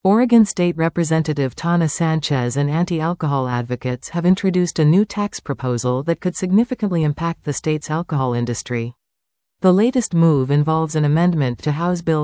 Oregon State Representative Tana Sanchez and anti-alcohol advocates have introduced a new tax proposal that could significantly impact the state's alcohol industry. The latest move involves an amendment to House Bill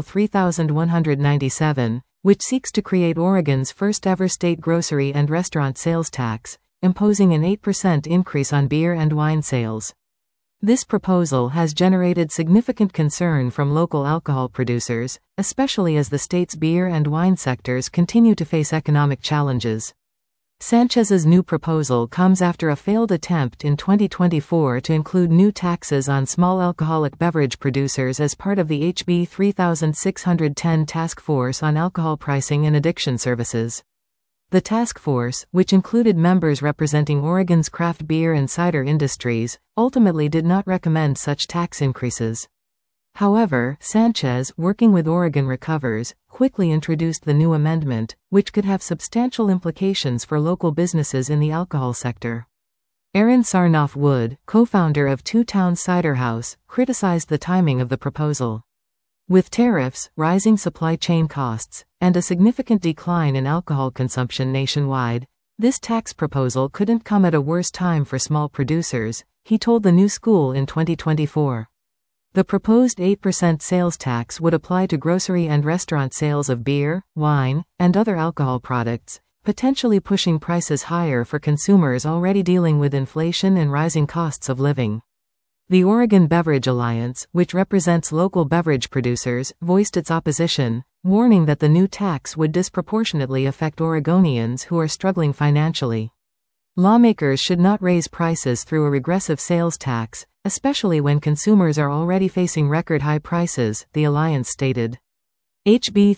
3197, which seeks to create Oregon's first-ever state grocery and restaurant sales tax, imposing an 8% increase on beer and wine sales. This proposal has generated significant concern from local alcohol producers, especially as the state's beer and wine sectors continue to face economic challenges. Sanchez's new proposal comes after a failed attempt in 2024 to include new taxes on small alcoholic beverage producers as part of the HB 3610 Task Force on Alcohol Pricing and Addiction Services. The task force, which included members representing Oregon's craft beer and cider industries, ultimately did not recommend such tax increases. However, Sanchez, working with Oregon Recovers, quickly introduced the new amendment, which could have substantial implications for local businesses in the alcohol sector. Aaron Sarnoff-Wood, co-founder of Two Towns Cider House, criticized the timing of the proposal. With tariffs, rising supply chain costs, and a significant decline in alcohol consumption nationwide, this tax proposal couldn't come at a worse time for small producers, he told the New School in 2024. The proposed 8% sales tax would apply to grocery and restaurant sales of beer, wine, and other alcohol products, potentially pushing prices higher for consumers already dealing with inflation and rising costs of living. The Oregon Beverage Alliance, which represents local beverage producers, voiced its opposition, warning that the new tax would disproportionately affect Oregonians who are struggling financially. Lawmakers should not raise prices through a regressive sales tax, especially when consumers are already facing record-high prices, the alliance stated. HB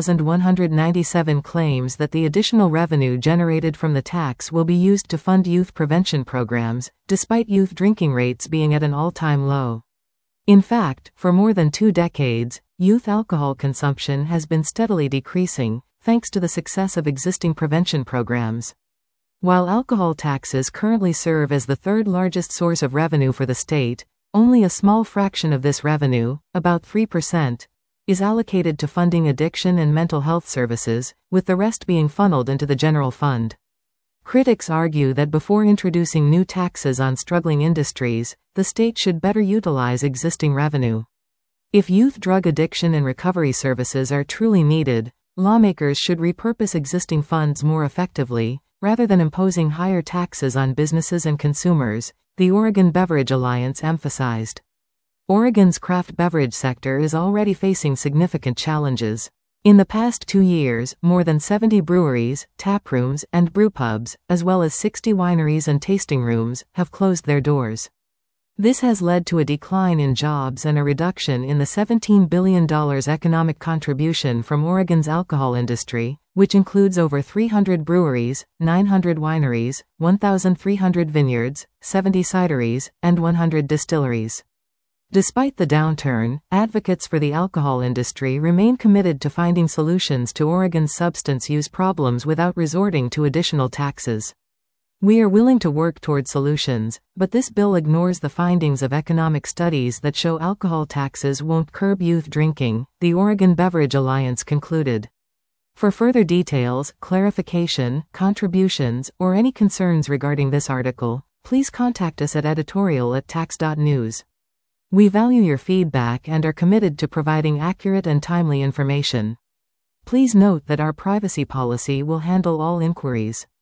3197 claims that the additional revenue generated from the tax will be used to fund youth prevention programs, despite youth drinking rates being at an all-time low. In fact, for more than 2 decades, youth alcohol consumption has been steadily decreasing, thanks to the success of existing prevention programs. While alcohol taxes currently serve as the third largest source of revenue for the state, only a small fraction of this revenue, about 3%, is allocated to funding addiction and mental health services, with the rest being funneled into the general fund. Critics argue that before introducing new taxes on struggling industries, the state should better utilize existing revenue. If youth drug addiction and recovery services are truly needed, lawmakers should repurpose existing funds more effectively, rather than imposing higher taxes on businesses and consumers, the Oregon Beverage Alliance emphasized. Oregon's craft beverage sector is already facing significant challenges. In the past 2 years, more than 70 breweries, taprooms, and brewpubs, as well as 60 wineries and tasting rooms, have closed their doors. This has led to a decline in jobs and a reduction in the $17 billion economic contribution from Oregon's alcohol industry, which includes over 300 breweries, 900 wineries, 1,300 vineyards, 70 cideries, and 100 distilleries. Despite the downturn, advocates for the alcohol industry remain committed to finding solutions to Oregon's substance use problems without resorting to additional taxes. We are willing to work toward solutions, but this bill ignores the findings of economic studies that show alcohol taxes won't curb youth drinking, the Oregon Beverage Alliance concluded. For further details, clarification, contributions, or any concerns regarding this article, please contact us at editorial@tax.news. We value your feedback and are committed to providing accurate and timely information. Please note that our privacy policy will handle all inquiries.